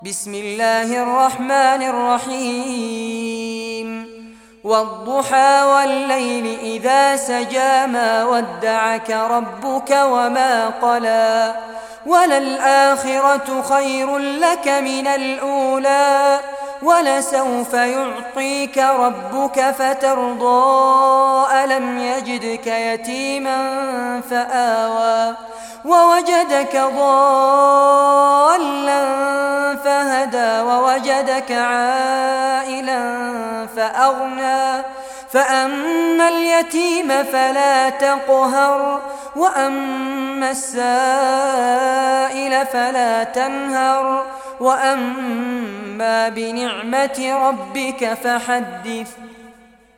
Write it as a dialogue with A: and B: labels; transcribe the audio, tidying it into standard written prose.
A: بسم الله الرحمن الرحيم والضحى والليل إذا سجى ما ودعك ربك وما قلى وللآخرة خير لك من الأولى ولسوف يعطيك ربك فترضى ألم يجدك يتيما فآوى ووجدك ضالا فهدى ووجدك عائلا فأغنى فأما اليتيم فلا تقهر وأما السائل فلا تنهر وأما بنعمة ربك فحدث